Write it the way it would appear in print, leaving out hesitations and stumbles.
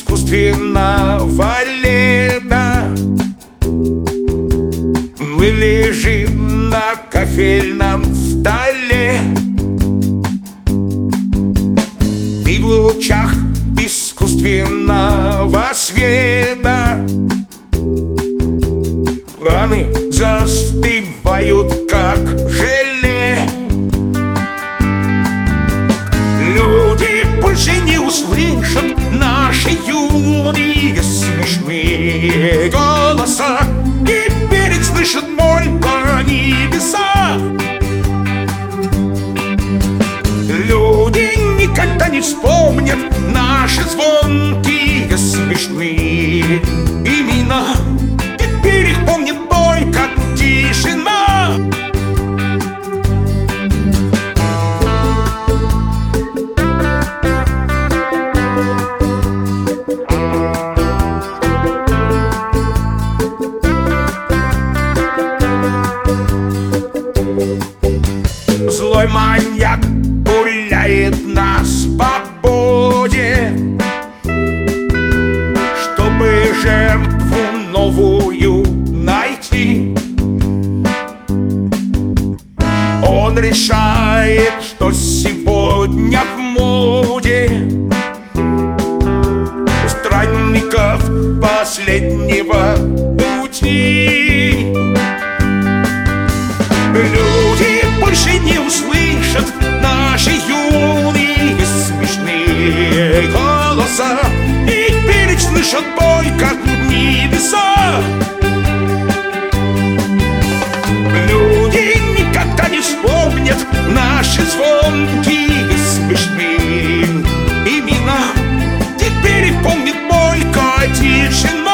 искусственного лета. Мы лежим на кофейном столе, и в лучах искусственного света раны застывают, как желе. Люди больше не услышат наши юные смешные голоса, теперь их слышат только небеса. Люди никогда не вспомнят наши звонкие смешные имена, теперь их помнит только тишина. Злой маньяк гуляет на свободе, чтобы жертву новую найти. Он решает, что сегодня в моде странников последнего пути. Люди больше не услышат наши юные смешные голоса, и теперь их слышат только небеса. Люди никогда не вспомнят наши звонкие смешные имена, теперь их помнит только тишина.